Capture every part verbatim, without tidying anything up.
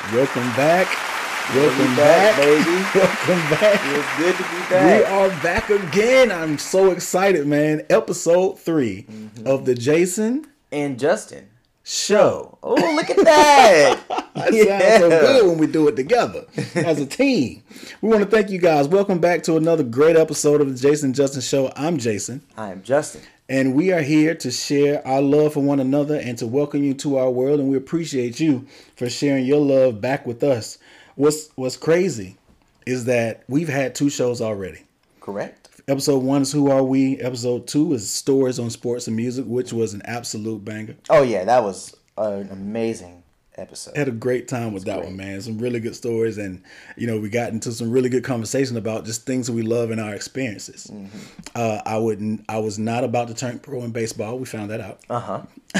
Welcome back. Welcome back, back, baby. Welcome back. It's good to be We back. are back again. I'm so excited, man. Episode three mm-hmm. of the Jason and Justin Show. Oh, look at that. That yeah. sounds so good when we do it together as a team. We want to thank you guys. Welcome back to another great episode of the Jason Justin Show. I'm Jason. I am Justin. And we are here to share our love for one another and to welcome you to our world. And we appreciate you for sharing your love back with us. What's what's crazy is that we've had two shows already. Correct. Episode one is Who Are We? Episode two is Stories on Sports and Music, which was an absolute banger. Oh, yeah. That was an amazing episode. Had a great time with that great. one, man. Some really good stories. And, you know, we got into some really good conversation about just things that we love in our experiences. Mm-hmm. Uh, I wouldn't. I was not about to turn pro in baseball. We found that out. Uh-huh.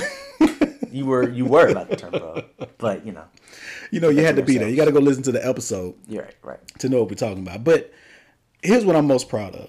you were you were about to turn pro, but, you know. You know, you had to be there. You got to go listen to the episode. You're right, right. To know what we're talking about. But here's what I'm most proud of.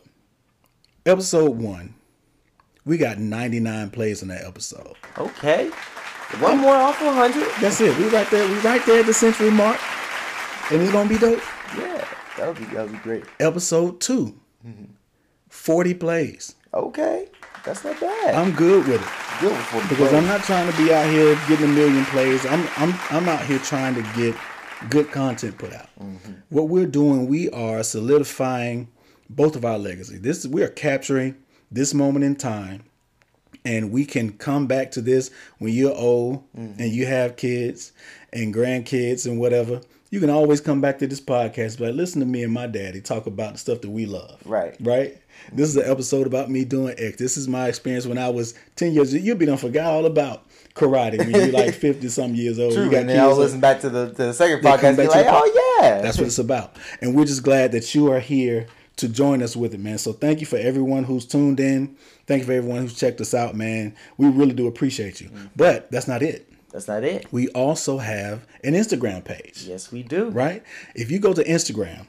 Episode one, we got ninety-nine plays in that episode. Okay. One more off one hundred. That's it. We right there. We right there at the century mark. And it's going to be dope. Yeah, that would be, that would be great. Episode two, mm-hmm. forty plays. Okay. That's not bad. I'm good with it. Good with forty Because plays. I'm not trying to be out here getting a million plays. I'm I'm I'm out here trying to get good content put out. Mm-hmm. What we're doing, we are solidifying both of our legacy. This we are capturing this moment in time, and we can come back to this when you're old mm-hmm. and you have kids and grandkids and whatever. You can always come back to this podcast, but listen to me and my daddy talk about the stuff that we love. Right. Right? This is an episode about me doing X. This is my experience when I was ten years old. You'll be done forgot all about karate when you're like fifty some years old. True, you got and then I'll listen back to the, to the second podcast and be like, oh yeah. That's what it's about. And we're just glad that you are here to join us with it, man. So thank you for everyone who's tuned in. Thank you for everyone who's checked us out, man. We really do appreciate you. Mm-hmm. But that's not it. That's not it. We also have an Instagram page. Yes, we do. Right? If you go to Instagram,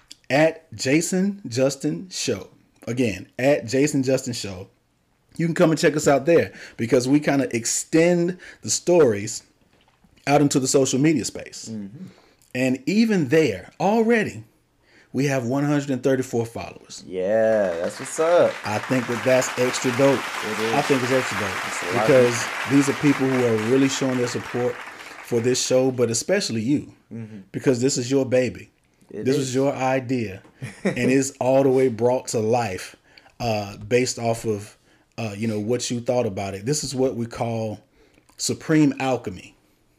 at Jason Justin Show. Again, at Jason Justin Show. You can come and check us out there because we kind of extend the stories out into the social media space. Mm-hmm. And even there, already, we have one hundred thirty-four followers. Yeah, that's what's up. I think that that's extra dope. It is. I think it's extra dope because these are people who are really showing their support for this show, but especially you, mm-hmm. because this is your baby. It this is. was your idea, and it's all the way brought to life uh, based off of uh, you know what you thought about it. This is what we call supreme alchemy.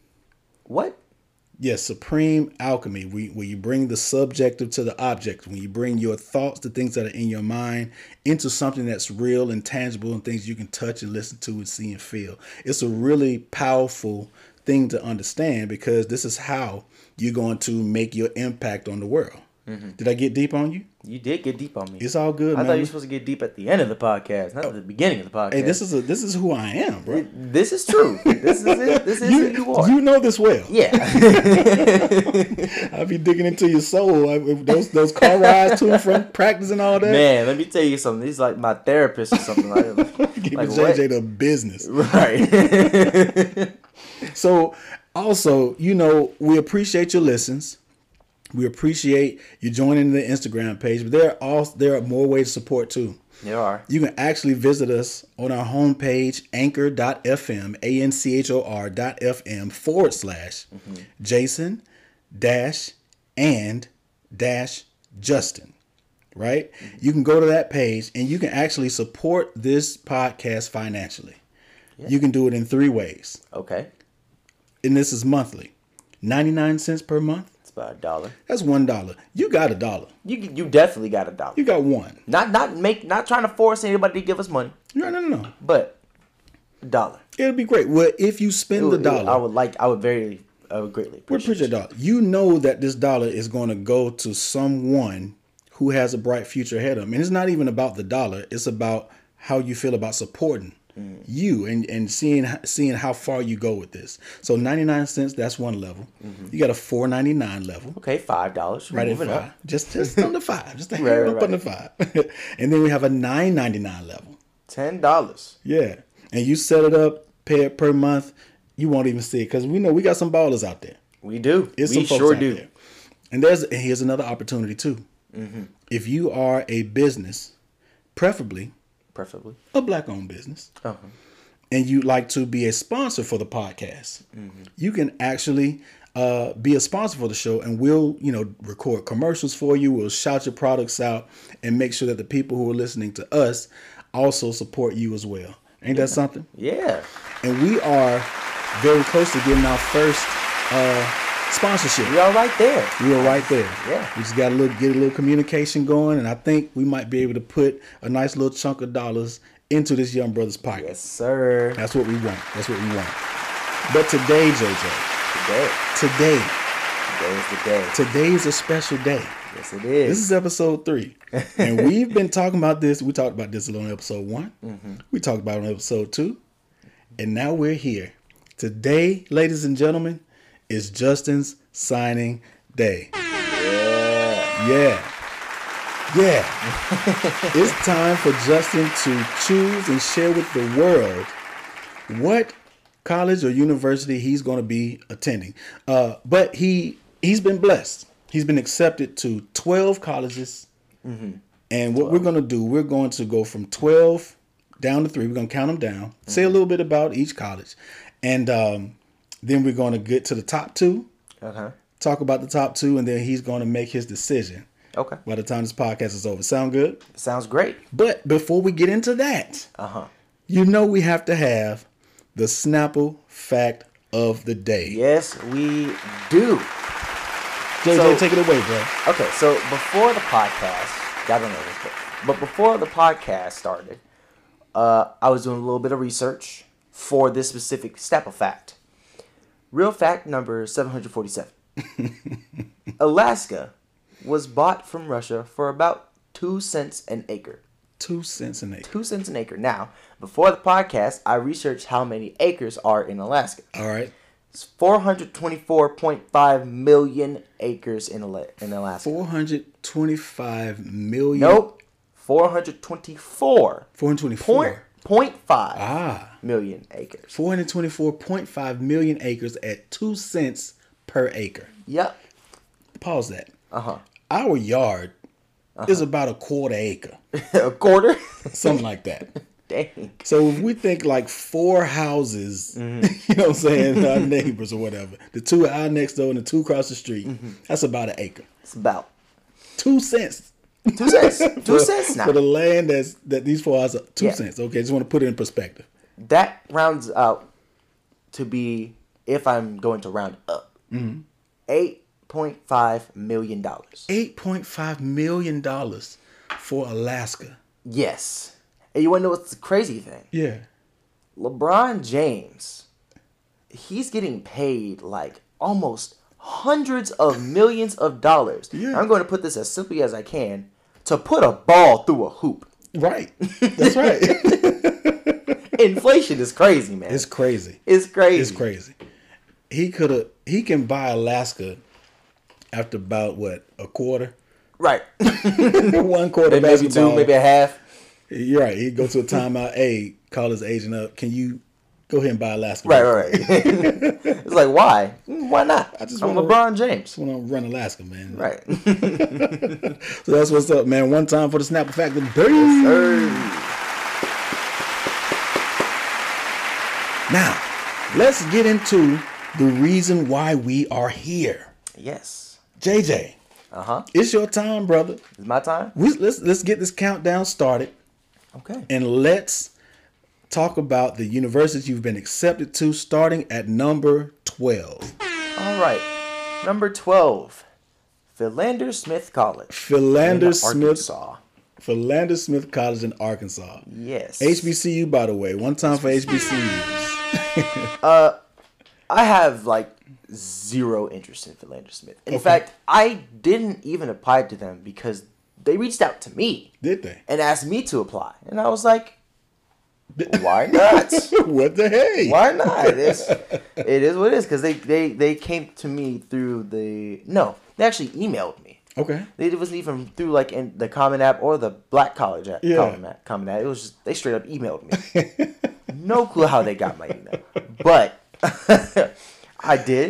What? Yes, supreme alchemy, we, where you bring the subjective to the object, when you bring your thoughts, the things that are in your mind, into something that's real and tangible and things you can touch and listen to and see and feel. It's a really powerful thing to understand because this is how you're going to make your impact on the world. Mm-hmm. Did I get deep on you? You did get deep on me. It's all good, I man. thought you were supposed to get deep at the end of the podcast, not at the beginning of the podcast. Hey, this is a, this is who I am, bro. This is true. This is it. This is you, who you are. You know this well. Yeah. I'll be digging into your soul. I, those those car rides to and from practice and all that. Man, let me tell you something. He's like my therapist or something. Like, Give like J J the business. Right. So, also, you know, we appreciate your listens. We appreciate you joining the Instagram page, but there are also, there are more ways to support too. There are. You can actually visit us on our homepage, anchor dot f m, A N C H O R dot F M forward slash mm-hmm. Jason dash and dash Justin. Right? Mm-hmm. You can go to that page and you can actually support this podcast financially. Yeah. You can do it in three ways. Okay. And this is monthly. ninety-nine cents per month. About a dollar. That's one dollar. You got a dollar. You you definitely got a dollar. You got one. Not not make not trying to force anybody to give us money. No, no, no, no. But a dollar. It'll be great. Well, if you spend would, the dollar, I would like. I would very. I would greatly appreciate. We appreciate a dollar. You know that this dollar is going to go to someone who has a bright future ahead of them, and it's not even about the dollar. It's about how you feel about supporting mm. you and, and seeing seeing how far you go with this. So ninety-nine cents, that's one level. Mm-hmm. You got a four ninety-nine level. Okay, five dollars. Right at five. Up. Just just under five. Just a right, hair right, up under five. And then we have a nine ninety-nine level. Ten dollars. Yeah. And you set it up, pay it per month, you won't even see it. Because we know we got some ballers out there. We do. It's we some folks sure out do. there. And there's and here's another opportunity too. Mm-hmm. If you are a business, preferably, preferably a black-owned business, uh-huh. and you'd like to be a sponsor for the podcast, mm-hmm. you can actually uh, be a sponsor for the show, and we'll, you know, record commercials for you. We'll shout your products out and make sure that the people who are listening to us also support you as well. Ain't yeah. that something? Yeah. And we are very close to getting our first uh, sponsorship. We are right there. We are right there. Yeah. We just got to look, get a little communication going, and I think we might be able to put a nice little chunk of dollars into this young brother's pocket. Yes, sir. That's what we want. That's what we want. But today, J J. Today. Today. Today is the day. Today is a special day. Yes, it is. This is episode three. And we've been talking about this. We talked about this on episode one. Mm-hmm. We talked about it on episode two. And now we're here. Today, ladies and gentlemen, is Justin's signing day. Yeah. Yeah. Yeah. It's time for Justin to choose and share with the world what college or university he's going to be attending. Uh, but he, he's been blessed. He's been accepted to twelve colleges. Mm-hmm. And what twelve. We're going to do, we're going to go from twelve down to three. We're going to count them down, mm-hmm. say a little bit about each college. And um, then we're going to get to the top two, uh-huh. talk about the top two, and then he's going to make his decision. Okay. By the time this podcast is over. Sound good? Sounds great. But before we get into that, uh-huh. you know we have to have the Snapple fact of the day. Yes, we do. J J, so, take it away, bro. Okay, so before the podcast, y'all don't know this, but, but before the podcast started, uh, I was doing a little bit of research for this specific Snapple fact. Real fact number seven hundred forty-seven. Alaska was bought from Russia for about two cents an acre. Two cents an acre. Two cents an acre. Now, before the podcast, I researched how many acres are in Alaska. All right. It's four hundred twenty-four point five million acres in in Alaska. four hundred twenty-five million. Nope. four hundred twenty-four. four hundred twenty-four. Point, point five ah. million acres. four hundred twenty-four point five million acres at two cents per acre. Yep. Pause that. Uh-huh. Our yard uh-huh. is about a quarter acre. A quarter? Something like that. Dang. So if we think like four houses, mm-hmm. you know what I'm saying, our neighbors or whatever, the two our next door and the two across the street, mm-hmm. that's about an acre. It's about two cents. Two cents. Two for, cents now. For the land that's that these four houses, two yeah. cents. Okay, just want to put it in perspective. That rounds out to be, if I'm going to round up, mm-hmm. eight point five million dollars. eight point five million dollars for Alaska. Yes. And you want to know what's the crazy thing? Yeah. LeBron James, he's getting paid like almost hundreds of millions of dollars. Yeah. I'm going to put this as simply as I can, to put a ball through a hoop. Right. That's right. Inflation is crazy, man. It's crazy. It's crazy. It's crazy. He could have. He can buy Alaska after about what, a quarter? Right. One quarter. Maybe basketball. two, maybe a half. You're right. He'd go to a timeout. Hey, call his agent up. Can you go ahead and buy Alaska? Right, right, right. It's like, why? Why not? I just I'm wanna, LeBron James. Just want to run Alaska, man. Right. So that's what's up, man. One time for the Snapple fact of the day. Yes, sir. Now, let's get into the reason why we are here. Yes. J J. Uh-huh. It's your time, brother. It's my time? We, let's let's get this countdown started. Okay. And let's talk about the universities you've been accepted to, starting at number twelve. All right. Number twelve. Philander Smith College. Philander Smith. Arkansas. Philander Smith College in Arkansas. Yes. H B C U, by the way. One time for H B C Us. uh, I have like zero interest in Philander Smith. In okay. fact, I didn't even apply to them because they reached out to me. Did they? And asked me to apply. And I was like, why not? What the hey? Why not? It's, it is what it is. Because they, they, they came to me through the... No, they actually emailed me. Okay. It wasn't even through like in the Common App or the Black College app. Yeah. Common App. Common App. It was just... They straight up emailed me. No clue how they got my email. But... I did.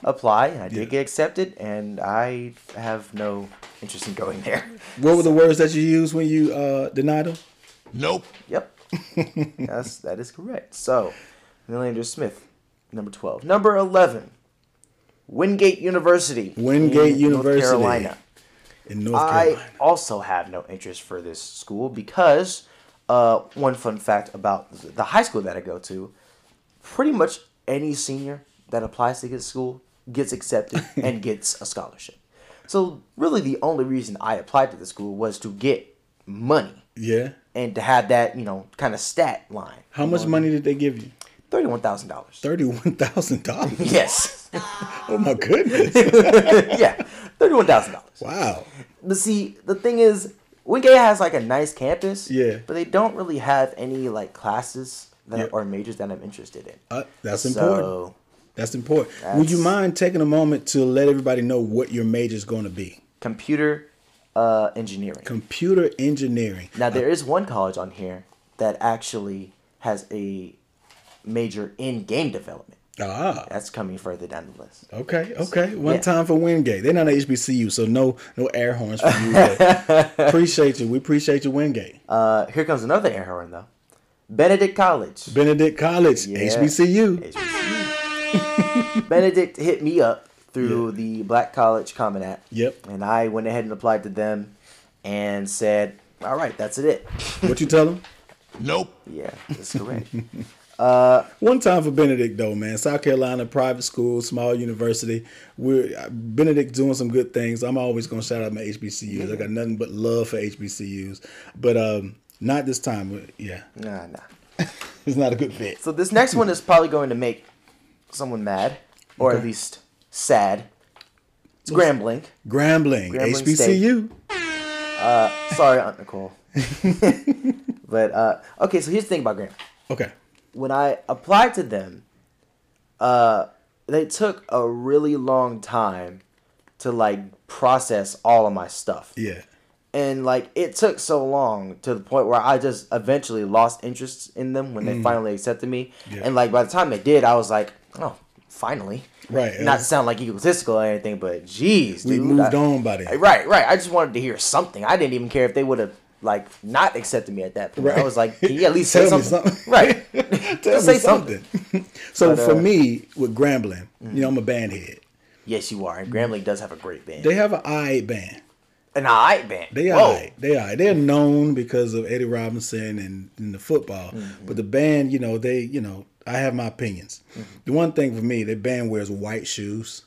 apply, and I did Yeah. get accepted, and I have no interest in going there. What were the words that you used when you uh, denied them? Nope. Yep. Yes, that is correct. So, Millender Smith, number twelve. Number eleven, Wingate University. Wingate in University. North Carolina. In North I Carolina. also have no interest for this school because, uh, one fun fact about the high school that I go to, pretty much any senior that applies to get school gets accepted and gets a scholarship. So, really, the only reason I applied to the school was to get money. Yeah. And to have that, you know, kind of stat line. How much money did they give you? Thirty-one thousand dollars. Thirty-one thousand dollars. Yes. Oh my goodness. Yeah, thirty-one thousand dollars. Wow. But see, the thing is, Wingate has like a nice campus. Yeah. But they don't really have any like classes that Yeah. or majors that I'm interested in. Uh, that's So, important. That's important. Would you That's- mind taking a moment to let everybody know what your major is going to be? computer uh, engineering. Computer engineering. Now there is one college on here that actually has a major in game development. Ah. That's coming further down the list. Okay, okay. One Yeah. time for Wingate. They're not an H B C U, so no no air horns for you. But appreciate you. We appreciate you, Wingate. Uh, here comes another air horn though. Benedict College. Benedict College, Yeah. H B C U. H B C U. Benedict hit me up through Yeah. the Black College Common App. Yep. And I went ahead and applied to them and said, all right, that's it. What you tell them? Nope. Yeah, that's correct. One time for Benedict though, man. South Carolina, private school, small university. We're uh, Benedict doing some good things. I'm always gonna shout out my H B C Us. I got nothing but love for H B C Us, but um, not this time. Yeah, Nah, nah. it's not a good fit. So this next one is probably going to make someone mad, or at Okay. least sad. It's Grambling. Grambling, Grambling H B C U. Sorry, Aunt Nicole. But, uh, okay, so here's the thing about Grambling. Okay. When I applied to them, uh, they took a really long time to like process all of my stuff. Yeah. And like it took so long to the point where I just eventually lost interest in them when they finally accepted me. Mm. Yeah. And like by the time they did, I was like, oh, finally. Right. Not to sound like egotistical or anything, but geez, We dude, moved I- on by then. Right, right. I just wanted to hear something. I didn't even care if they would have like not accepted me at that point. Right. I was like, can you at least Tell say me something? something. Right. Tell Just me say something. something. so But, for uh, me with Grambling, you know, I'm a band head. Yes, you are. And Grambling does have a great band. They have an I band. An alright band. They Whoa. are. They are. They're known because of Eddie Robinson and, and the football. Mm-hmm. But the band, you know, they, you know, I have my opinions. Mm-hmm. The one thing for me, the band wears white shoes.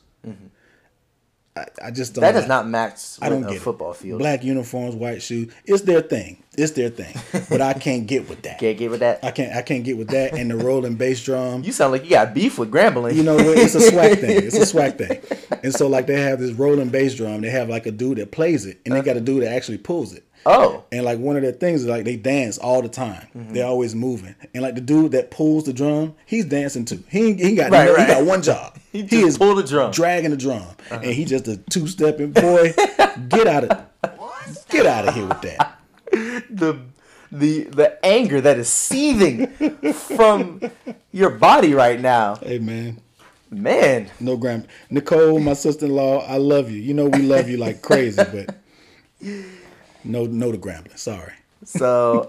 I, I just don't. That does like- not match I don't with a get football it. field. Black uniforms, white shoes. It's their thing. It's their thing. But I can't get with that. Can't get with that. I can't. I can't get with that. And the rolling bass drum. You sound like you got beef with Grambling. You know, it's a swag thing. It's a swag thing. And so, like, they have this rolling bass drum. They have like a dude that plays it, and they got a dude that actually pulls it. Oh. And like one of their things is like they dance all the time. Mm-hmm. They're always moving. And like the dude that pulls the drum, he's dancing too. He ain't- he got Right, no- right. he got one job. He just pull the drum. dragging the drum, and he just a two stepping boy. Get out of get out of here with that. The the the anger that is seething from your body right now. Hey man, Man. no gram. Nicole, my sister in law, I love you. You know we love you like crazy, but no no to Grambling. Sorry. So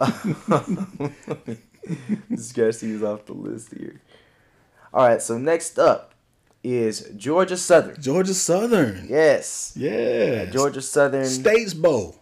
this guy sees off the list here. Alright, so next up is Georgia Southern. Georgia Southern. Yes. Yeah. Georgia Southern. States Bowl.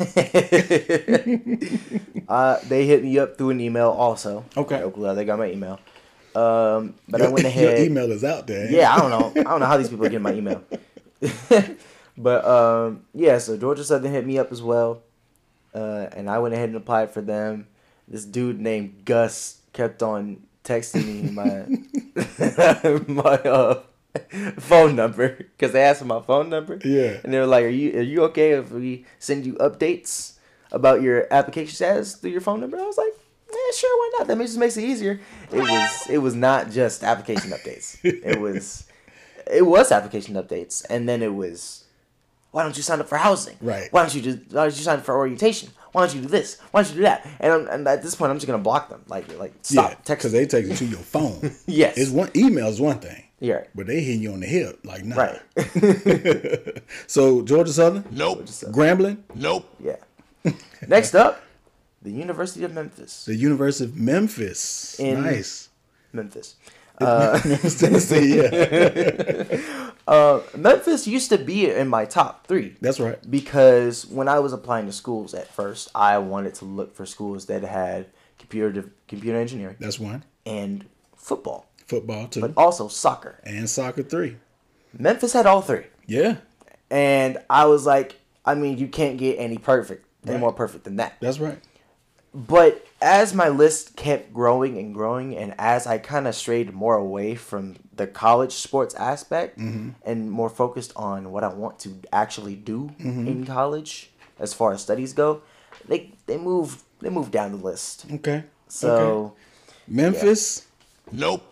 Uh, they hit me up through an email also. Okay. I'm glad they got my email. Um, but I Your- went ahead. Your email is out there. ain't Yeah, I don't know. I don't know how these people are getting my email. But um, yeah, so Georgia Southern hit me up as well, uh, and I went ahead and applied for them. This dude named Gus kept on texting me my my uh, phone number because they asked for my phone number. Yeah. and they were like, "Are you are you okay if we send you updates about your application status through your phone number?" I was like, "Yeah, sure, why not? That just makes it easier." It was it was not just application updates. It was it was application updates, and then it was, why don't you sign up for housing? Right. Why don't you do? Why don't you sign up for orientation? Why don't you do this? Why don't you do that? And, I'm, and at this point, I'm just gonna block them. Like, like stop Yeah, texting. because they take it to your phone. Yes. It's one email is one thing. Yeah. But they hitting you on the hip. Like, nah. Right. So, Georgia Southern? Nope. Georgia Southern. Grambling? Nope. Yeah. Next up, the University of Memphis. The University of Memphis. In nice. Memphis. Memphis, Tennessee, yeah. Uh, Memphis used to be in my top three. That's right. Because when I was applying to schools at first, I wanted to look for schools that had computer computer engineering That's one. and football, Football, two. but also soccer. And soccer, three. Memphis had all three. Yeah. And I was like, I mean, you can't get any perfect, any Right. more perfect than that. That's right. But as my list kept growing and growing, and as I kind of strayed more away from the college sports aspect Mm-hmm. and more focused on what I want to actually do Mm-hmm. in college, as far as studies go, they they moved they moved down the list. Okay. So Okay. Memphis. Nope.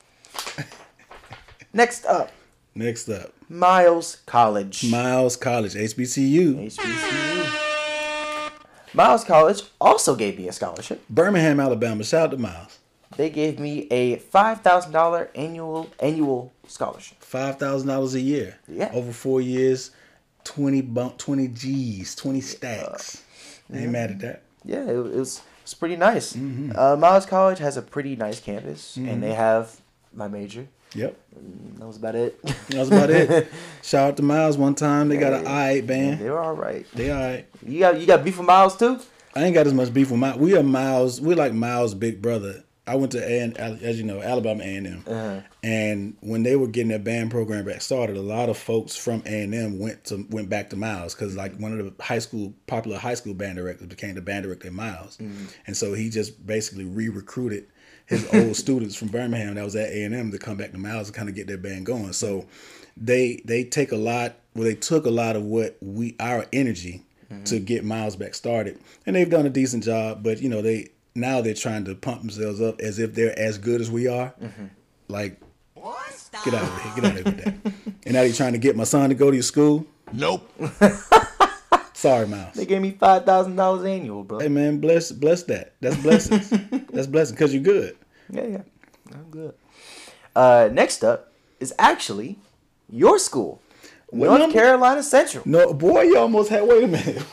next up, Next up. Miles College. Miles College, H B C U. H B C U. Miles College also gave me a scholarship. Birmingham, Alabama. Shout out to Miles. They gave me a five thousand dollar annual annual scholarship. five thousand dollars a year. Yeah. Over four years, twenty bump, twenty G's, twenty stacks. I ain't mad at that. Yeah, it, it was it's pretty nice. Mm-hmm. Uh, Miles College has a pretty nice campus, and they have my major. Yep. That was about it. That was about it. Shout out to Miles one time. They got an I eight band. They were all right. They all right. You got you got beef with Miles too? I ain't got as much beef with Miles. We are Miles. We're like Miles' big brother. I went to, A and, as you know, Alabama A and M. Uh-huh. And when they were getting their band program back started, a lot of folks from A and M went to went back to Miles because like one of the high school, popular high school band directors became the band director at Miles. Mm-hmm. And so he just basically re-recruited his old students from Birmingham that was at A and M to come back to Miles and kind of get their band going. So they they take a lot, well, they took a lot of what we, our energy mm-hmm. to get Miles back started. And they've done a decent job, but you know, they, now they're trying to pump themselves up as if they're as good as we are. Mm-hmm. Like, get out of here, get out of here with that. And now they're trying to get my son to go to your school. Nope. Sorry, Miles. They gave me five thousand dollars annual, bro. Hey man, bless bless that. That's blessings. That's blessings because you're good. Yeah, yeah, I'm good. Uh, next up is actually your school, What North number? Carolina Central. No, boy, you almost had. Wait a minute.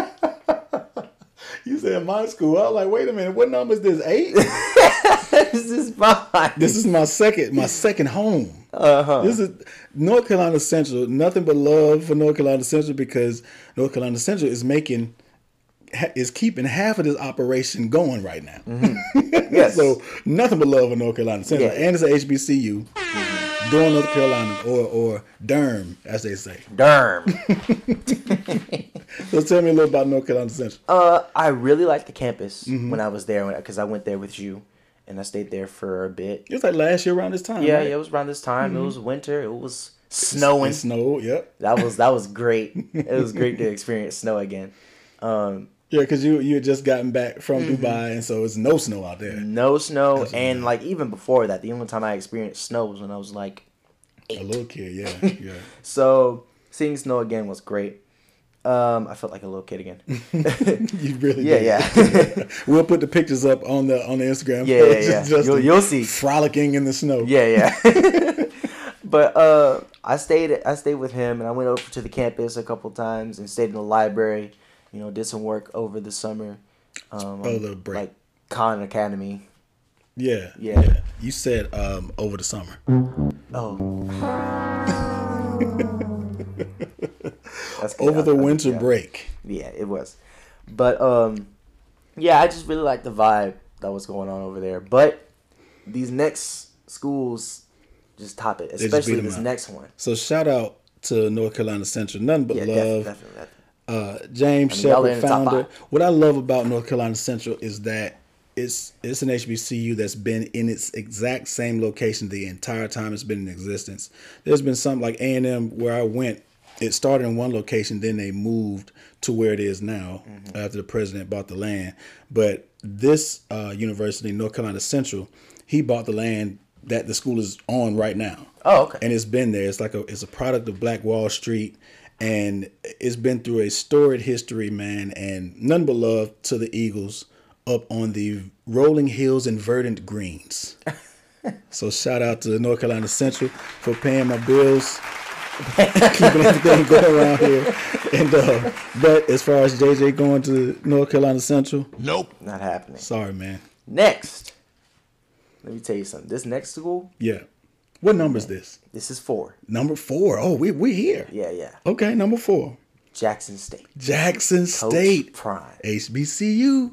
You said my school. I was like, wait a minute. What number is this? Eight. This is mine. This is my second. My second home. Uh-huh. This is North Carolina Central. Nothing but love for North Carolina Central because North Carolina Central is making is keeping half of this operation going right now. Mm-hmm. Yes. So nothing but love for North Carolina Central, Yeah. and it's a H B C U, mm-hmm. Durham, North Carolina, or or Durham, as they say. Durham. So tell me a little about North Carolina Central. Uh, I really liked the campus Mm-hmm. when I was there because I went there with you, and I stayed there for a bit. It was like last year around this time. Yeah, right? yeah, it was around this time. It was winter. It was snowing. It snowed. Yep. That was that was great. It was great to experience snow again. Um, Yeah, because you you had just gotten back from Dubai, and so it's no snow out there. no snow, That's and amazing. like even before that, the only time I experienced sno was when I was like A little kid, yeah, yeah. so. Seeing snow again was great. Um, I felt like a little kid again. You really Yeah, did. yeah. We'll put the pictures up on the on the Instagram. Yeah, yeah, yeah. Just You'll- you'll see. frolicking in the snow. Yeah, yeah. But uh, I stayed. I stayed with him, and I went over to the campus a couple times and stayed in the library. You know, did some work over the summer. Um, Oh, the break. Like Khan Academy. Yeah, Yeah. You said um, over the summer. Oh. That's good. Over the I- I- winter yeah. break. Yeah, it was. But um, yeah, I just really like the vibe that was going on over there. But these next schools just top it, just especially beat 'em this out. next one. So shout out to North Carolina Central. Nothing but Yeah, love. definitely, definitely, definitely. Uh, James I mean, y'all are in Shepard, the top founder. five. What I love about North Carolina Central is that it's it's an H B C U that's been in its exact same location the entire time it's been in existence. There's been some like A and M where I went. It started in one location, then they moved to where it is now mm-hmm. after the president bought the land. But this uh, university, North Carolina Central, he bought the land that the school is on right now. Oh, okay. And it's been there. It's like a it's a product of Black Wall Street, and it's been through a storied history, man. And none but love to the Eagles up on the rolling hills and verdant greens. So shout out to North Carolina Central for paying my bills, keeping everything going around here. And uh, but as far as J J going to North Carolina Central, nope, not happening. Sorry, man. Next, let me tell you something. This next school, yeah. What number is this? This is four. Number four. Oh, we we here. Yeah, yeah. Okay, number four. Jackson State. Jackson Coach State. Prime. H B C U.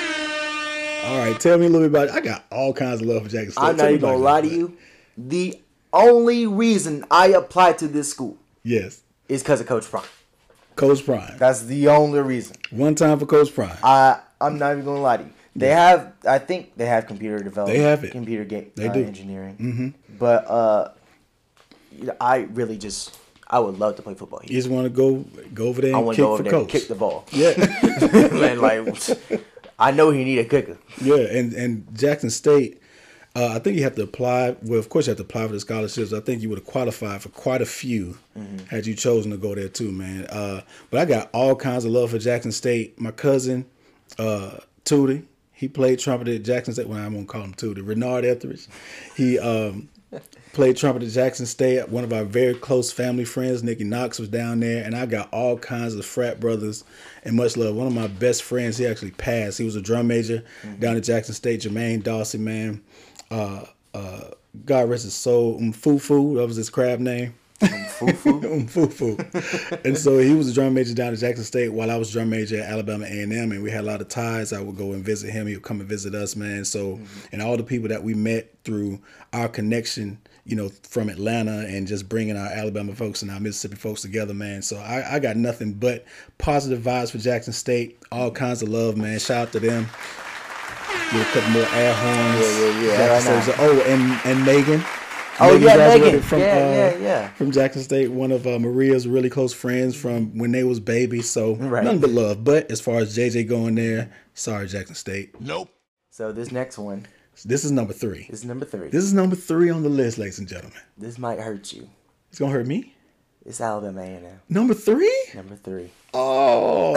All right, tell me a little bit about it. I got all kinds of love for Jackson State. I'm not Tell me even gonna about lie it. to you. The only reason I applied to this school Yes. is because of Coach Prime. Coach Prime. That's the only reason. One time for Coach Prime. I I'm not even gonna lie to you. They have, I think they have computer development. They have it. Computer game. They uh, do. Engineering. Mm-hmm. But uh, you know, I really just, I would love to play football You here. just want to go go over there I and want kick to go over for there and Coach. kick the ball. Yeah. Man, like, I know he need a kicker. Yeah, and, and Jackson State, uh, I think you have to apply. Well, of course, you have to apply for the scholarships. I think you would have qualified for quite a few Mm-hmm. had you chosen to go there too, man. Uh, but I got all kinds of love for Jackson State. My cousin, uh, Tootie, he played trumpet at Jackson State. Well, I'm going to call him Tootie. Renard Etheridge. He um, played trumpet at Jackson State. One of our very close family friends, Nikki Knox, was down there. And I got all kinds of frat brothers and much love. One of my best friends, he actually passed. He was a drum major mm-hmm. down at Jackson State. Jermaine Dawsey, man. Uh, uh, God rest his soul. Mfufu, that was his crab name. Mfufu. Mfufu. And so he was a drum major down at Jackson State while I was drum major at Alabama A and M, and we had a lot of ties. I would go and visit him. He would come and visit us, man. So, mm-hmm. and all the people that we met through our connection, you know, from Atlanta and just bringing our Alabama folks and our Mississippi folks together, man. So I, I got nothing but positive vibes for Jackson State. All kinds of love, man. Shout out to them. Get a couple more air horns. Yeah, yeah, yeah. Jackson State. Oh, and, and Megan. Oh, Megan yeah, graduated Megan. From, yeah, uh, yeah, yeah. From Jackson State, one of uh, Maria's really close friends from when they was babies. So Right. nothing but love. But as far as J J going there, sorry, Jackson State. nope. So this next one This is number three. is number three. This is number three on the list, ladies and gentlemen. This might hurt you. It's gonna hurt me. It's Alabama A and M. Number three? Number three. Oh.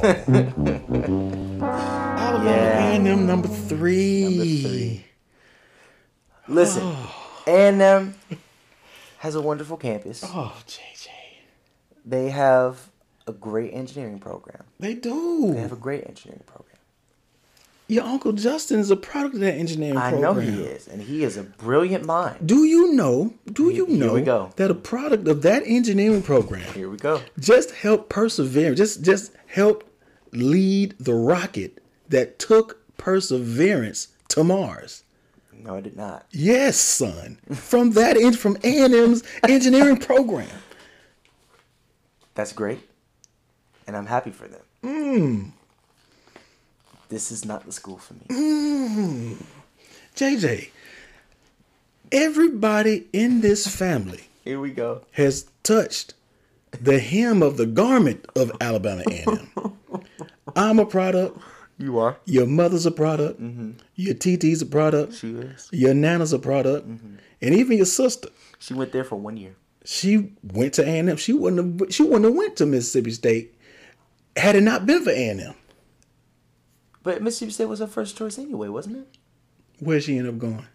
Alabama Yeah. A and M number three. Number three. Listen, A and M has a wonderful campus. Oh, J J. They have a great engineering program. They do. They have a great engineering program. Your Uncle Justin is a product of that engineering I program. know he is, and he is a brilliant mind. Do you know, do you Here know we go. that a product of that engineering program Here we go. just helped persevere, just just helped lead the rocket that took Perseverance to Mars? No, I did not. Yes, son. From that in from A and M's engineering program. That's great, and I'm happy for them. Mm. This is not the school for me. Mm. J J, everybody in this family Here we go. has touched the hem of the garment of Alabama A and M. I'm a product. You are. Your mother's a product. Mm-hmm. Your T T's a product. She is. Your nana's a product. Mm-hmm. And even your sister. She went there for one year. She went to A and M. She wouldn't have, she wouldn't have went to Mississippi State had it not been for A and M. But Mississippi State was her first choice anyway, wasn't it? Where'd she end up going?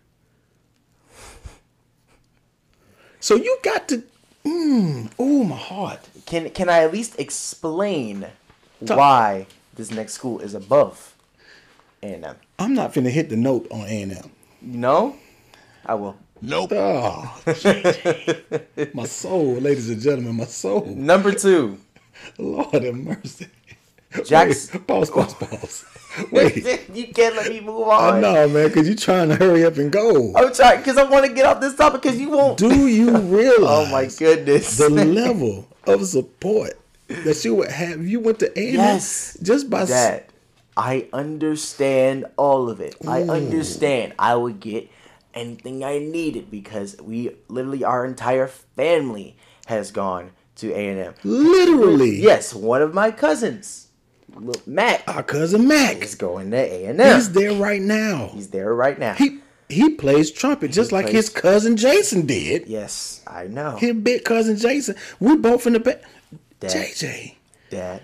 So you got to, mm, oh, my heart. Can Can I at least explain Talk. why this next school is above A and M? I'm not finna hit the note on A and M. No, I will. Nope. Oh, J J. My soul, ladies and gentlemen, my soul. Number two, Lord have mercy. Jackson. Wait, pause, pause, pause. Wait. You can't let me move on. I know, man, because you're trying to hurry up and go. I'm trying because I want to get off this topic because you won't. Do you realize Oh my goodness. the level of support that you would have if you went to A and M? Yes. Just by Dad, I understand all of it. I Ooh. understand. I would get anything I needed because we literally our entire family has gone to A and M. literally. Yes, one of my cousins, Matt, Our cousin Mac. is going to A and M. He's there right now. He's there right now. He he plays trumpet just like plays- his cousin Jason did. Yes, I know. His big cousin Jason. We both in the back. Dad. J J. Dad.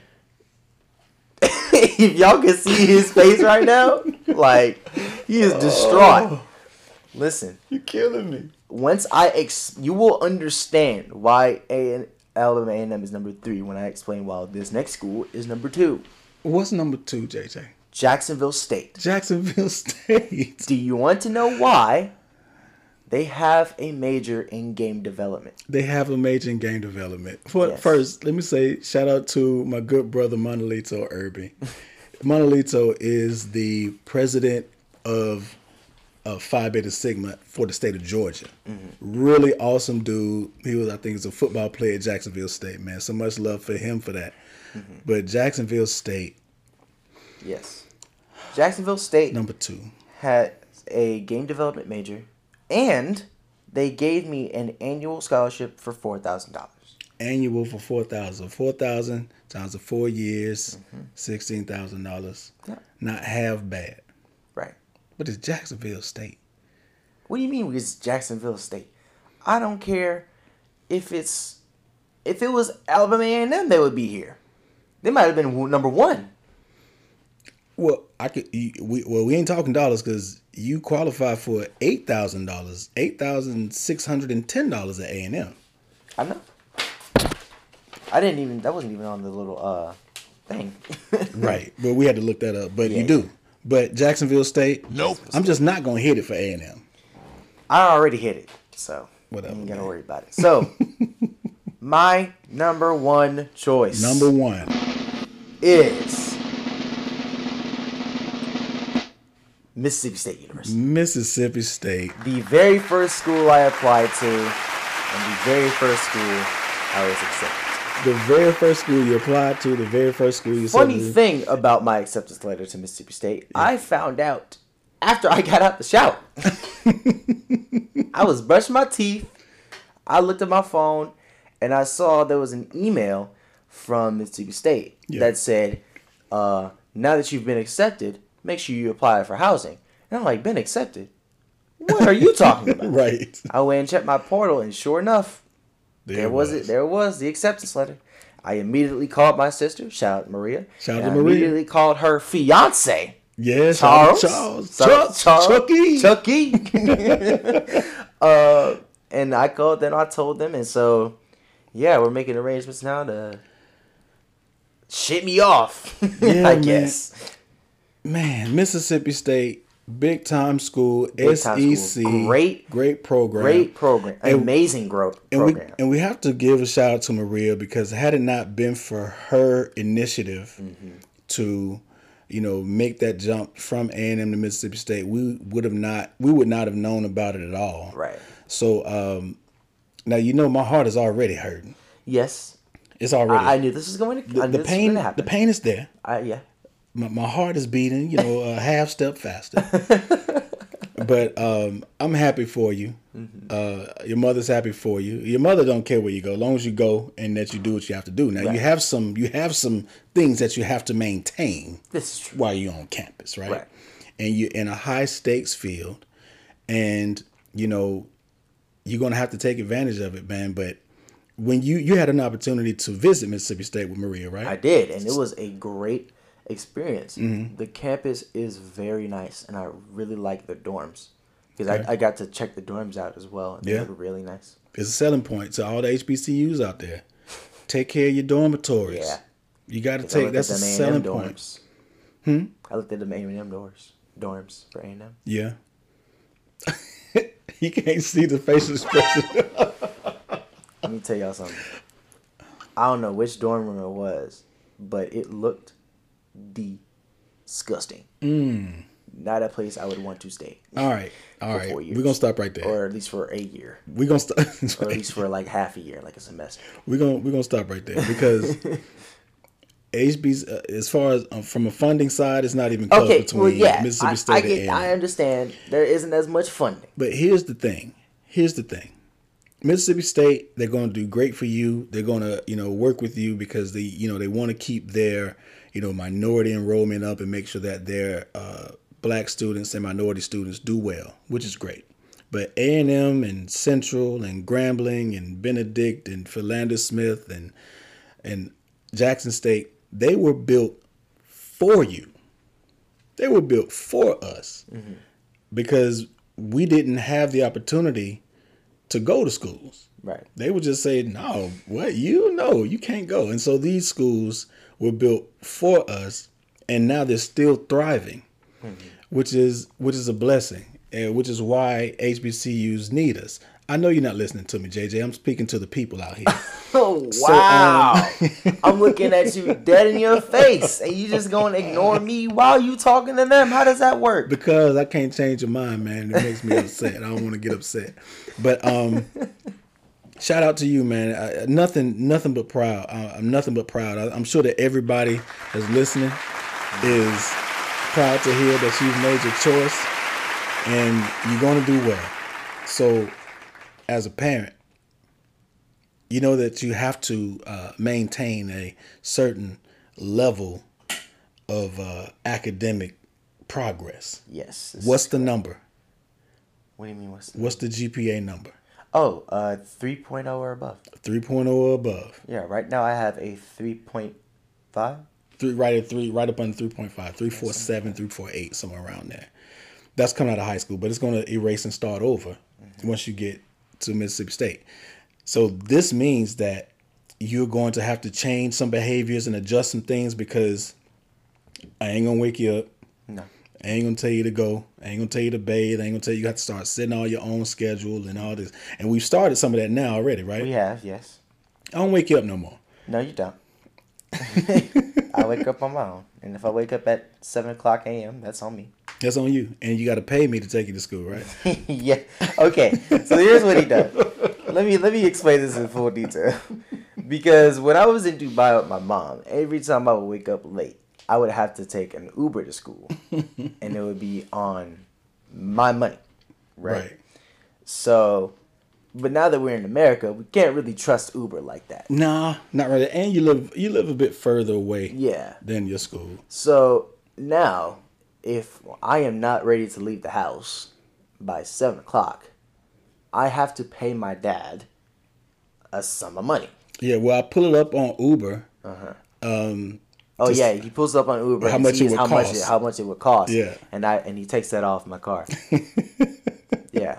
If y'all can see his face right now, like he is distraught. Listen. You're killing me. Once I ex, you will understand why A and Alabama A and M is number three when I explain why this next school is number two. What's number two, J J? Jacksonville State. Jacksonville State. Do you want to know why? They have a major in game development. They have a major in game development. For, Yes. First, let me say shout out to my good brother Monolito Irby. Monolito is the president of uh, Phi Beta Sigma for the state of Georgia. Mm-hmm. Really awesome dude. He was, I think, he's a football player at Jacksonville State. Man, so much love for him for that. Mm-hmm. But Jacksonville State, Yes. Jacksonville State number two, had a game development major, and they gave me an annual scholarship for four thousand dollars. Annual for four thousand. Four thousand times the four years, mm-hmm. sixteen thousand dollars. Yeah. Not half bad. Right. But it's Jacksonville State. What do you mean it's Jacksonville State? I don't care if it's if it was Alabama A and M, they would be here. They might have been number one. Well, I could. We well, we ain't talking dollars because you qualify for eight thousand dollars, eight thousand six hundred and ten dollars at A and M. I know. I didn't even. That wasn't even on the little uh thing. Right, but we had to look that up. But Yeah, you do. yeah. But Jacksonville State. Nope. I'm just not gonna hit it for A and M. I already hit it, so Whatever, you ain't gotta man. worry about it. So, my number one choice Number one. is Mississippi State University. Mississippi State. The very first school I applied to, and the very first school I was accepted. The very first school you applied to, the very first school you Funny accepted. thing about my acceptance letter to Mississippi State, I found out after I got out the shower. I was brushing my teeth. I looked at my phone, and I saw there was an email from Mississippi State Yeah. that said, uh, now that you've been accepted, make sure you apply for housing. And I'm like, been accepted? What are you talking about? Right. I went and checked my portal, and sure enough, There, there was it. There was the acceptance letter. I immediately called my sister. Shout out Maria. Shout out And to I Maria. Immediately called her fiance, Yes, Charles. Charles. Charles. Chuck, Chucky. Chucky. uh, and I called them. I told them, and so yeah, we're making arrangements now to ship me off. Yeah, I man. guess. Man, Mississippi State, big time school, Big time S E C, school. Great- great program, Great program. And- Amazing growth And program. we and we have to give a shout out to Maria because had it not been for her initiative Mm-hmm. to, you know, make that jump from A and M to Mississippi State, we would have not we would not have known about it at all. Right. So um, now you know my heart is already hurting. Yes. It's already I, I knew this was going to. the, I knew the this pain. was going to The happen. pain is there. I, yeah. My, my heart is beating, you know, a half step faster. But um, I'm happy for you. Mm-hmm. Uh, your mother's happy for you. Your mother don't care where you go, as long as you go and that you do what you have to do. Now Right. you have some, you have some things that you have to maintain This is true. while you're on campus, right? Right. And you're in a high stakes field, and you know you're gonna have to take advantage of it, man. But when you you had an opportunity to visit Mississippi State with Maria, right? I did, and it was a great experience. Mm-hmm. The campus is very nice, and I really like the dorms because Okay. I, I got to check the dorms out as well. And they Yeah. look really nice. It's a selling point to all the H B C Us out there. Take care of your dormitories. Yeah. You got to 'Cause I take looked that's at a them A and selling M point. dorms. Hmm. I looked at the A and M doors dorms for A and M. Yeah. You can't see the facial expression. Let me tell y'all something. I don't know which dorm room it was, but it looked disgusting. Mm. Not a place I would want to stay. All right. All For right. four years. We're going to stop right there. Or at least for a year. We're going to stop. Or at least for like half a year, like a semester. We're going we're going to stop right there because H B's uh, as far as um, from a funding side, it's not even close Okay, between well, yeah, Mississippi I, State I and get, A and M. I understand. There isn't as much funding. But here's the thing. Here's the thing. Mississippi State, they're going to do great for you. They're going to, you know, work with you because they, you know, they want to keep their, you know, minority enrollment up and make sure that their uh, black students and minority students do well, which is great. But A and M and Central and Grambling and Benedict and Philander Smith and and Jackson State, they were built for you. They were built for us. Mm-hmm. Because we didn't have the opportunity to go to schools. Right. They would just say, no, what? You know, you can't go. And so these schools were built for us, and now they're still thriving, mm-hmm. which is which is a blessing, and which is why H B C Us need us. I know you're not listening to me, J J. I'm speaking to the people out here. Oh, wow. So, um, I'm looking at you dead in your face, and you just going to ignore me while you talking to them? How does that work? Because I can't change your mind, man. It makes me upset. I don't want to get upset. But um, shout out to you, man. I, nothing nothing but proud. I, I'm nothing but proud. I, I'm sure that everybody that's listening is proud to hear that you've made your choice, and you're going to do well. So, as a parent, you know that you have to uh, maintain a certain level of uh, academic progress. Yes. What's the number? What do you mean? What's the, what's the G P A number? Oh, uh, three point oh or above. three point oh or above. Yeah, right now I have a three point five. Three, right at three, right up on three point five, three point four seven, three point four eight, somewhere around there. That's coming out of high school, but it's going to erase and start over mm-hmm. once you get to Mississippi State. So this means that you're going to have to change some behaviors and adjust some things, because I ain't going to wake you up. No. I ain't going to tell you to go. I ain't going to tell you to bathe. I ain't going to tell you you have to start setting all your own schedule and all this. And we've started some of that now already, right? We have, yes. I don't wake you up no more. No, you don't. I wake up on my own. And if I wake up at seven o'clock a.m., that's on me. That's on you. And you got to pay me to take you to school, right? Yeah. Okay. So here's what he does. Let me let me explain this in full detail. Because when I was in Dubai with my mom, every time I would wake up late, I would have to take an Uber to school. And it would be on my money. Right? Right. So, but now that we're in America, we can't really trust Uber like that. Nah, not really. And you live you live a bit further away yeah. than your school. So now, if I am not ready to leave the house by seven o'clock, I have to pay my dad a sum of money. Yeah, well, I pull it up on Uber. Uh-huh. Um, oh yeah, he pulls it up on Uber. How much it would how cost? Much it, how much it would cost? Yeah, and I and he takes that off my car. Yeah.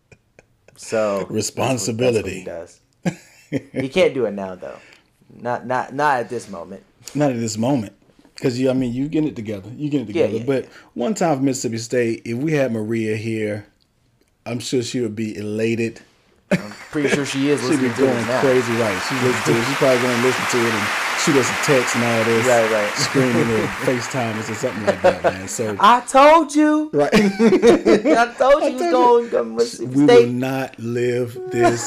So responsibility. That's what, that's what he does. He can't do it now though. Not not not at this moment. Not at this moment. Because, you, I mean, you getting it together. You getting it together. Yeah, yeah, but yeah. One time for Mississippi State, if we had Maria here, I'm sure she would be elated. I'm pretty sure she is listening She'd be going to it crazy, right? She's listening to it. She's probably going to listen to it and shoot us a text and all this. Right, right. Screaming or FaceTime us or something like that, man. So I told you. Right. I told you you was going to come to Mississippi We State. will not live this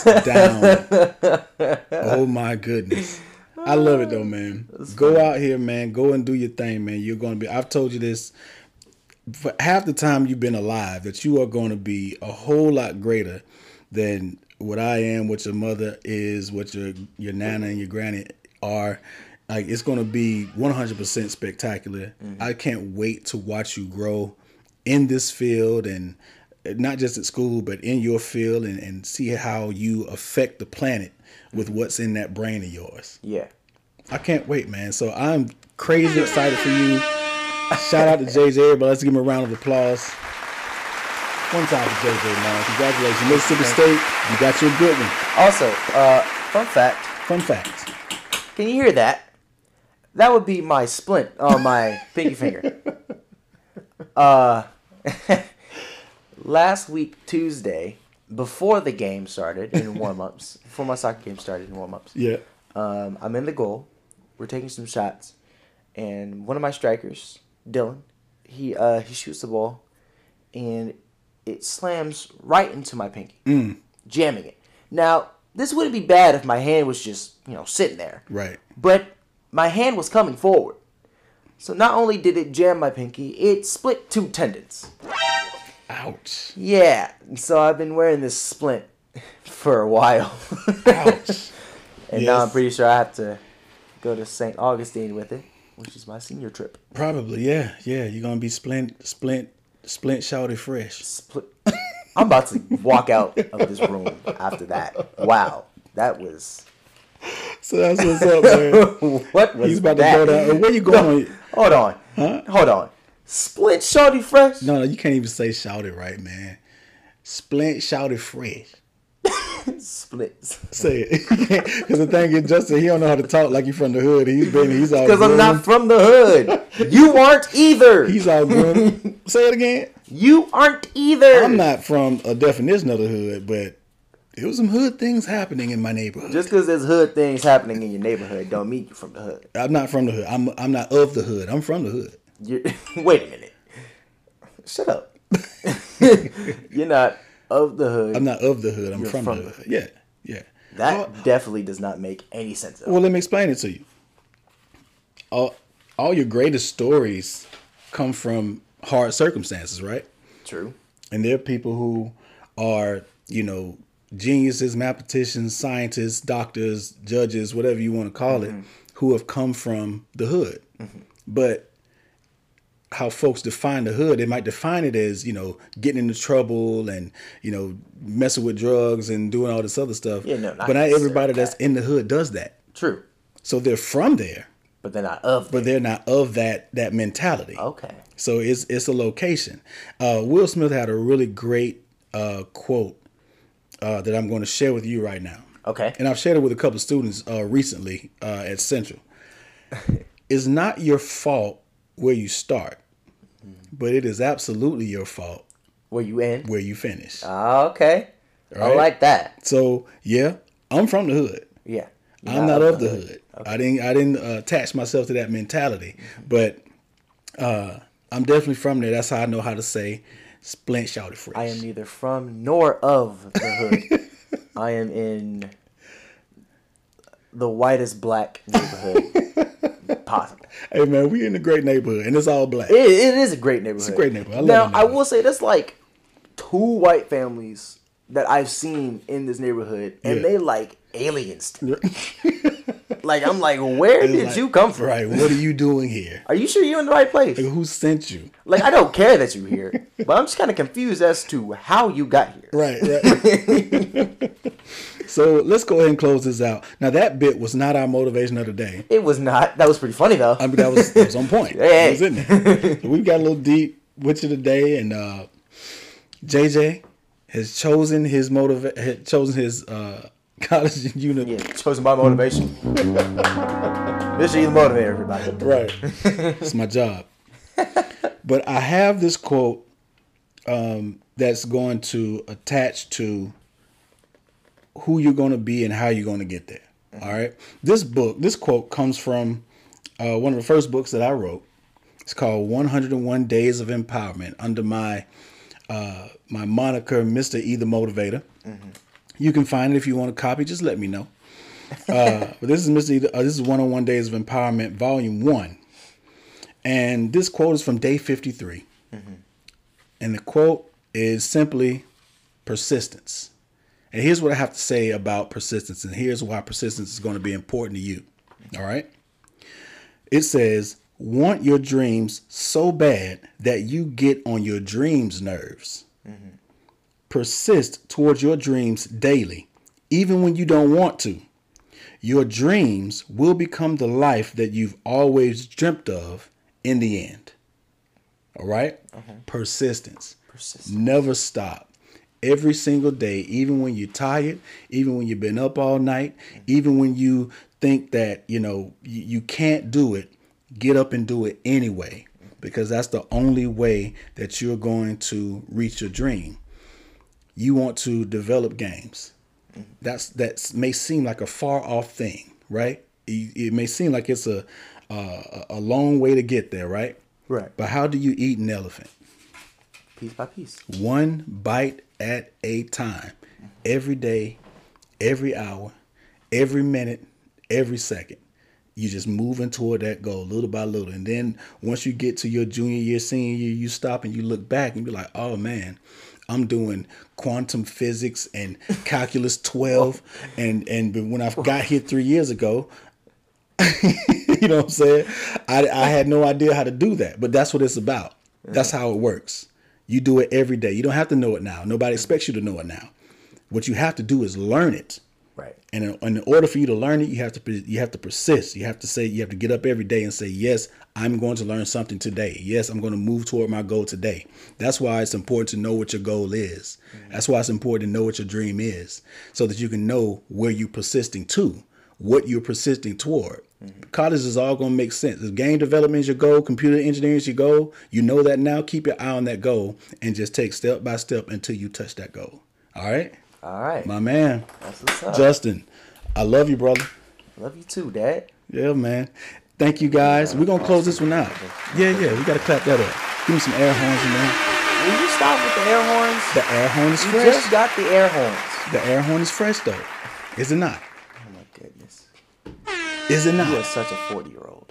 down. Oh, my goodness. I love it though, man. That's Go funny. Out here, man. Go and do your thing, man. You're going to be, I've told you this for half the time you've been alive, that you are going to be a whole lot greater than what I am, what your mother is, what your, your nana and your granny are. Like, it's going to be one hundred percent spectacular. Mm-hmm. I can't wait to watch you grow in this field, and not just at school, but in your field, and, and see how you affect the planet with what's in that brain of yours. Yeah. I can't wait, man. So I'm crazy excited for you. Shout out to J J, but let's give him a round of applause. One time for J J, man. Congratulations. Mississippi State, you got your good one. Also, uh, fun fact. Fun fact. Can you hear that? That would be my splint on my pinky finger. Uh, last week, Tuesday, before the game started in warm-ups, before my soccer game started in warm-ups, yeah, um, I'm in the goal. We're taking some shots, and one of my strikers, Dylan, he uh, he shoots the ball, and it slams right into my pinky, mm. jamming it. Now, this wouldn't be bad if my hand was just, you know, sitting there. Right. But my hand was coming forward. So not only did it jam my pinky, it split two tendons. Ouch. Yeah. So I've been wearing this splint for a while. Ouch. And yes. now I'm pretty sure I have to go to Saint Augustine with it, which is my senior trip. Probably, yeah. Yeah, you're going to be splint, splint, splint shouted fresh. Split. I'm about to walk out of this room after that. Wow. That was... So that's what's up, man. What was He's about that? to go down. Where you going? No, hold on. Huh? Hold on. Split shorty fresh? No, no, you can't even say shout it right, man. Splint shouted fresh. Splits. Say it. Because the thing is, Justin, he don't know how to talk like he's from the hood. He's been, he's all Because I'm not from the hood. You aren't either. He's all grown. Say it again. You aren't either. I'm not from a definition of the hood, but there was some hood things happening in my neighborhood. Just because there's hood things happening in your neighborhood don't mean you're from the hood. I'm not from the hood. I'm I'm not of the hood. I'm from the hood. You're, wait a minute. Shut up. You're not of the hood. I'm not of the hood. I'm You're from, from the the hood. hood. Yeah, yeah. That All- definitely does not make any sense at all. well, let me explain it to you. All all your greatest stories come from hard circumstances, right? True. And there are people who are, you know, geniuses, mathematicians, scientists, doctors, judges, whatever you want to call it, who have come from the hood. But how folks define the hood, they might define it as, you know, getting into trouble and, you know, messing with drugs and doing all this other stuff. Yeah, no, not but not everybody necessarily that's that. in the hood does that. True. So they're from there, But they're not of but there. they're not of that that mentality. Okay. So it's it's a location. Uh, Will Smith had a really great uh, quote uh, that I'm going to share with you right now. Okay. And I've shared it with a couple of students uh, recently uh, at Central. It's not your fault where you start, but it is absolutely your fault Where you in? where you finish. Ah, okay. I Right. like that. So yeah, I'm from the hood. Yeah. I'm not of the hood. I didn't I didn't uh, attach myself to that mentality, but uh, I'm definitely from there. That's how I know how to say splint shouted fresh. I am neither from nor of the hood. I am in the whitest black neighborhood possible. Hey man, we in a great neighborhood and it's all black. It, it is a great neighborhood. It's a great neighborhood. I love now, that I neighborhood. will say that's like two white families that I've seen in this neighborhood, and Yeah. they like aliens. to me. Like, I'm like, where It's did like, you come from? Right, what are you doing here? Are you sure you're in the right place? Like, who sent you? Like, I don't care that you're here, but I'm just kind of confused as to how you got here. Right, right. So let's go ahead and close this out. Now that bit was not our motivation of the day. It was not. That was pretty funny, though. I mean, that was, that was on point. Hey. It was in there. So we got a little deep with you today, and uh, J J has chosen his motiva- had chosen his uh, college unit. Yeah, chosen by motivation. This should either motivate everybody. Right. It's my job. But I have this quote um, that's going to attach to who you're going to be and how you're going to get there. All right. This book, this quote comes from uh, one of the first books that I wrote. It's called one hundred one Days of Empowerment, under my uh, my moniker, Mister E the Motivator. Mm-hmm. You can find it if you want a copy. Just let me know. Uh, but this is Mister E, uh, this is one hundred one Days of Empowerment, Volume One, and this quote is from day fifty-three, mm-hmm. and the quote is simply persistence. And here's what I have to say about persistence, and here's why persistence is going to be important to you. All right. It says, want your dreams so bad that you get on your dreams' nerves. Mm-hmm. Persist towards your dreams daily, even when you don't want to. Your dreams will become the life that you've always dreamt of in the end. All right? Uh-huh. Persistence. Persistence. Never stop. Every single day, even when you're tired, even when you've been up all night, mm-hmm. even when you think that, you know, you, you can't do it, get up and do it anyway, because that's the only way that you're going to reach your dream. You want to develop games. That's that may seem like a far off thing, right? It, it may seem like it's a, a a long way to get there, right? Right. But how do you eat an elephant? Piece by piece. One bite at a time. Every day, every hour, every minute, every second. You just moving toward that goal little by little. And then once you get to your junior year, senior year, you stop and you look back and be like, oh man, I'm doing quantum physics and calculus twelve. and, and when I got here three years ago, you know what I'm saying? I, I had no idea how to do that, but that's what it's about. That's how it works. You do it every day. You don't have to know it now. Nobody expects you to know it now. What you have to do is learn it Right. And in, and in order for you to learn it, you have to you have to persist. You have to say you have to get up every day and say, yes, I'm going to learn something today. Yes, I'm going to move toward my goal today. That's why it's important to know what your goal is. Mm-hmm. That's why it's important to know what your dream is, so that you can know where you're persisting to, what you're persisting toward. Mm-hmm. College is all going to make sense. If game development is your goal, computer engineering is your goal, you know that now. Keep your eye on that goal and just take step by step until you touch that goal. All right? All right. My man. That's what's up. Justin, I love you, brother. Love you too, Dad. Yeah, man. Thank you, guys. We're going to close this one out. Yeah, yeah. We got to clap that up. Give me some air horns in there. Will you stop with the air horns? The air horn is you fresh. You just got the air horns. The air horn is fresh, though. Is it not? Oh, my goodness. Is it not? You are such a forty-year-old.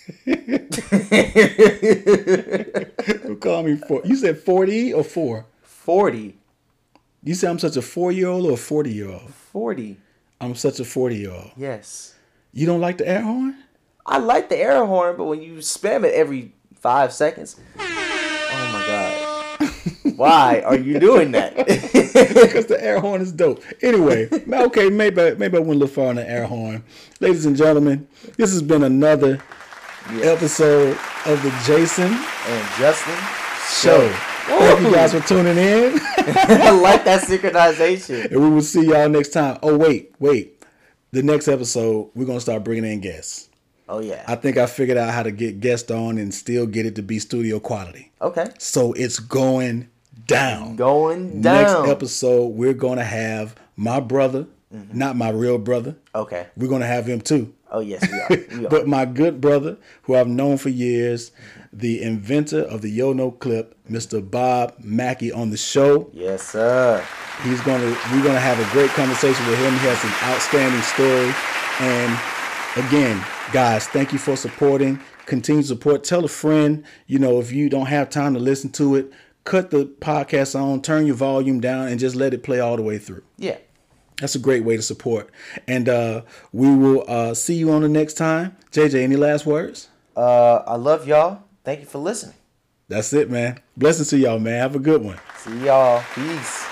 Don't call me four. You said forty or four? forty. You said I'm such a four-year-old or a forty-year-old? forty. I'm such a forty-year-old. Yes. You don't like the air horn? I like the air horn, but when you spam it every five seconds, oh my God. Why are you doing that? Because the air horn is dope. Anyway, okay, maybe, maybe I went a little far on the air horn. Ladies and gentlemen, this has been another yeah. episode of the Jason and Justin Show. Show. Thank you guys for tuning in. I like that synchronization. And we will see y'all next time. Oh, wait, wait. The next episode, we're going to start bringing in guests. Oh, yeah. I think I figured out how to get guests on and still get it to be studio quality. Okay. So it's going down. Going down. Next episode, we're going to have my brother, mm-hmm. not my real brother. Okay. We're going to have him too. Oh, yes, we are. We are. But my good brother, who I've known for years, the inventor of the Yo No clip, Mister Bob Mackey, on the show. Yes, sir. He's gonna we're gonna have a great conversation with him. He has an outstanding story. And again, guys, thank you for supporting. Continue to support. Tell a friend. You know, if you don't have time to listen to it, cut the podcast on, turn your volume down, and just let it play all the way through. Yeah. That's a great way to support. And uh, we will uh, see you on the next time. J J, any last words? Uh, I love y'all. Thank you for listening. That's it, man. Blessings to y'all, man. Have a good one. See y'all. Peace.